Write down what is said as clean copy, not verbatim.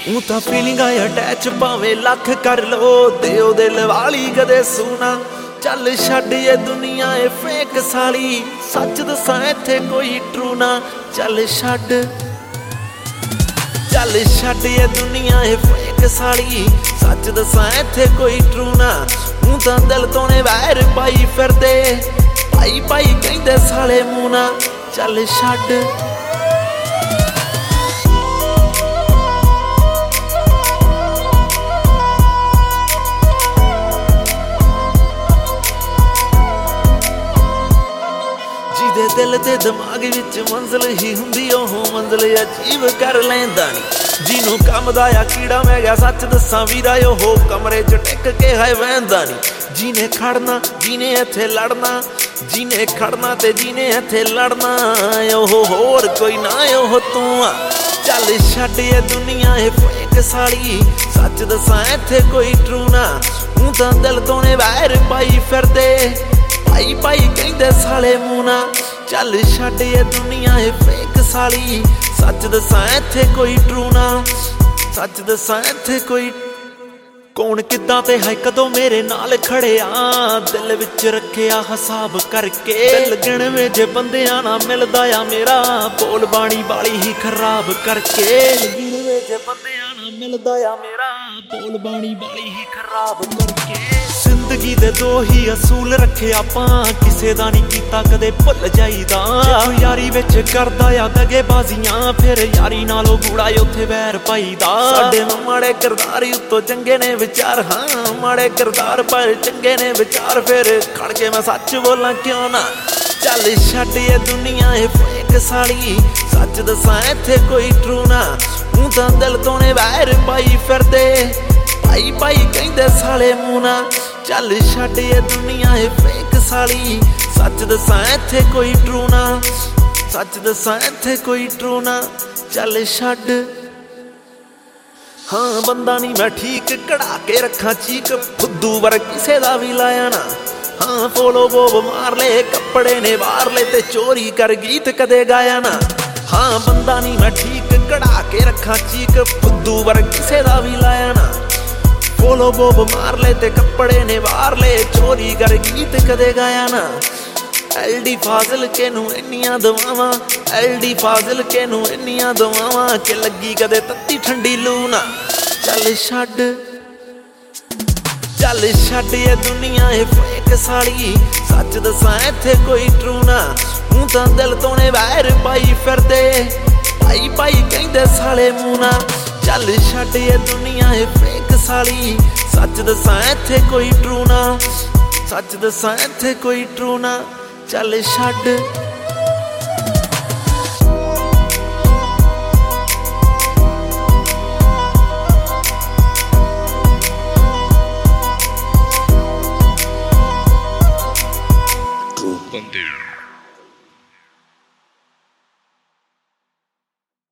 ਊਂ ਤਾਂ ਫੀਲਿੰਗ ਆ ਅਟੈਚ ਭਾਵੇਂ ਲੱਖ ਕਰ ਲੋ, ਦਿਓ ਦਿਲ ਵਾਲੀ ਕਦੇ ਸੁਣਾ। ਚੱਲ ਛੱਡ ਇਹ ਦੁਨੀਆ ਏ ਫੇਕ ਸਾਲੀ, ਸੱਚ ਦੱਸਾਂ ਇੱਥੇ ਕੋਈ ਟਰੂ ਨਾ। ਚੱਲ ਛੱਡ ਇਹ ਦੁਨੀਆ ਏ ਫੇਕ ਸਾਲੀ, ਸੱਚ ਦੱਸਾਂ ਇੱਥੇ ਕੋਈ ਟਰੂ ਨਾ। ਊਂ ਤਾਂ ਦਿਲ ਤੋਂ ਨੇ ਵੈਰ ਪਾਈ ਫਿਰਦੇ, ਭਾਈ ਕਹਿੰਦੇ ਸਾਲੇ ਮੂੰਹ ਨਾ। ਚੱਲ ਛੱਡ ਜਿਹਦੇ ਦਿਲ ਤੇ ਦਿਮਾਗ ਵਿੱਚ ਮੰਜ਼ਿਲ ਹੀ ਹੁੰਦੀ, ਉਹ ਮੰਜ਼ਿਲ ਅਜੀਬ ਕਰ ਲੈਂਦਾ ਨੀ। ਜਿਹਨੂੰ ਕੰਮ ਦਾ ਆ ਕੀੜਾ ਮੈਂ ਗਿਆ ਸੱਚ ਦੱਸਾਂ ਵੀਰਾ, ਉਹ ਕਮਰੇ 'ਚ ਟਿਕ ਕੇ ਹੈ ਵਹਿੰਦਾ ਨੀ। ਜਿਹਨੇ ਖੜਨਾ ਜਿਹਨੇ ਇੱਥੇ ਲੜਨਾ, ਜਿਹਨੇ ਖੜਨਾ ਤੇ ਜਿਹਨੇ ਇੱਥੇ ਲੜਨਾ, ਉਹ ਹੋਰ ਕੋਈ ਨਾ ਉਹ ਤੂੰ ਆ। ਚੱਲ ਛੱਡ ਇਹ ਦੁਨੀਆ ਏ ਫੇਕ ਸਾਲੀ, ਸੱਚ ਦੱਸਾਂ ਇੱਥੇ ਕੋਈ ਟਰੂ ਨਾ। ਊਂ ਤਾਂ ਦਿਲ ਤੋਂ ਨੇ ਵੈਰ ਪਾਈ ਫਿਰਦੇ, ਭਾਈ ਕਹਿੰਦੇ ਸਾਲੇ ਮੂੰਹ ਨਾ। ਚੱਲ ਛੱਡ ਇਹ ਦੁਨੀਆ ਏ ਫੇਕ ਸਾਲੀ, ਸੱਚ ਦੱਸਾਂ ਇੱਥੇ ਕੋਈ ਟਰੂ ਨਾ। ਸੱਚ ਦੱਸਾਂ ਇੱਥੇ ਕੋਈ ਕੌਣ ਕਿੱਦਾਂ ਤੇ ਹੈ ਕਦੋਂ ਮੇਰੇ ਨਾਲ ਖੜਿਆ, ਦਿਲ ਵਿੱਚ ਰੱਖਿਆ ਹਿਸਾਬ ਕਰਕੇ। ਦਿਲ ਗਿਣਵੇਂ ਜੇ ਬੰਦਿਆਂ ਨਾਲ ਮਿਲਦਾ ਆ ਮੇਰਾ, ਬੋਲ ਬਾਣੀ ਵਾਲੀ ਹੀ ਖਰਾਬ ਕਰਕੇ। ਗਿਣਵੇਂ ਜੇ ਬੰਦਿਆਂ ਨਾਲ ਮਿਲਦਾ ਆ ਮੇਰਾ, ਬੋਲ ਬਾਣੀ ਵਾਲੀ ਹੀ ਖਰਾਬ ਕਰਕੇ। ਜ਼ਿੰਦਗੀ ਦੇ ਦੋ ਹੀ ਅਸੂਲ ਰੱਖੇ ਆਪਾਂ, ਕਿਸੇ ਦਾ ਨਹੀਂ ਕੀਤਾ ਕਦੇ ਭੁੱਲ ਜਾਈਦਾ। ਜੇ ਯਾਰੀ ਵਿੱਚ ਕਰਦਾ ਆ ਦਗੇਬਾਜ਼ੀਆਂ, ਫਿਰ ਯਾਰੀ ਨਾਲੋਂ ਗੂੜਾ ਉੱਥੇ ਵੈਰ ਪਾਈਦਾ। ਸਾਡੇ ਨੂੰ ਮਾੜੇ ਕਿਰਦਾਰ ਉੱਤੋਂ ਚੰਗੇ ਨੇ ਵਿਚਾਰ, ਹਾਂ ਮਾੜੇ ਕਿਰਦਾਰ ਪਰ ਚੰਗੇ ਨੇ ਵਿਚਾਰ। ਫਿਰ ਖੜ ਕੇ ਮੈਂ ਸੱਚ ਬੋਲਾਂ ਕਿਉਂ ਨਾ। ਚੱਲ ਛੱਡ ਇਹ ਦੁਨੀਆ ਏ ਫੇਕ ਸਾਲੀ, ਸੱਚ ਦੱਸਾਂ ਇੱਥੇ ਕੋਈ ਟਰੂ ਨਾ। ਊਂ ਤਾਂ ਦਿਲ ਤੋਂ ਨੇ ਵੈਰ ਪਾਈ ਫਿਰਦੇ, ਭਾਈ ਕਹਿੰਦੇ ਸਾਲੇ ਮੂੰਹ ਨਾ। ਚੱਲ ਛੱਡ ਇਹ ਦੁਨੀਆ ਏ ਫੇਕ ਸਾਲੀ, ਸੱਚ ਦੱਸਾਂ ਇੱਥੇ ਕੋਈ ਟਰੂ ਨਾ। ਸੱਚ ਦੱਸਾਂ ਇੱਥੇ ਕੋਈ ਟਰੂ ਨਾ। ਚੱਲ ਛੱਡ ਹਾਂ ਬੰਦਾ ਨਹੀਂ ਮੈਂ ਠੀਕ, ਕਢਾ ਕੇ ਰੱਖਾਂ ਚੀਕ, ਫੁੱਦੂ ਵਰ ਕਿਸੇ ਦਾ ਵੀ ਲਾਇਆ ਨਾ। ਹਾਂ ਫੋਲੋ ਬੋਬ ਮਾਰ ਲੈ, ਕੱਪੜੇ ਨੇ ਵਾਰ ਲੈ ਤੇ ਚੋਰੀ ਕਰ ਗੀਤ ਕਦੇ ਗਾਇਆ ਨਾ। ਹਾਂ ਬੰਦਾ ਨਹੀਂ ਮੈਂ ਠੀਕ, ਕਢਾ ਕੇ ਰੱਖਾਂ ਚੀਕ, ਫੁੱਦੂ ਵਰ ਕਿਸੇ ਦਾ ਵੀ ਲਾਇਆ ਨਾ। ਫੋਲੋ ਬੋਬ ਮਾਰ ਲੈ ਤੇ ਕੱਪੜੇ ਨੇ ਵਾਰ ਲੈ, ਚੋਰੀ ਕਰ ਗੀਤ ਕਦੇ ਗਾਇਆ ਨਾ। ਐਲਡੀ ਫਾਜ਼ਿਲ ਕੇ ਨੂੰ ਇੰਨੀਆਂ ਦੁਆਵਾਂ, ਐਲਡੀ ਫਾਜ਼ਿਲ ਕੇ ਨੂੰ ਇੰਨੀਆਂ ਦੁਆਵਾਂ, ਕਿ ਲੱਗੀ ਕਦੇ ਤੱਤੀ ਠੰਡੀ ਲੂ ਨਾ। ਚੱਲ ਛੱਡ ਇਹ ਦੁਨੀਆ ਏ ਫੇਕ ਸਾਲੀ, ਸੱਚ ਦੱਸਾਂ ਇੱਥੇ ਕੋਈ ਟਰੂ ਨਾ। ਊਂ ਤਾਂ ਦਿਲ ਤੋਂ ਨੇ ਵੈਰ ਪਾਈ ਫਿਰਦੇ, ਭਾਈ ਕਹਿੰਦੇ ਸਾਲੇ ਮੂੰਹ ਨਾ। ਚੱਲ ਛੱਡ ਇਹ ਦੁਨੀਆ ਏ ਫੇਕ ਸਾਲੀ, ਸੱਚ ਦੱਸਾਂ ਇੱਥੇ ਕੋਈ ਟਰੂ ਨਾ। ਸੱਚ ਦੱਸਾਂ ਇੱਥੇ ਕੋਈ ਟਰੂ ਨਾ। ਚੱਲ ਛੱਡ True Bandeira.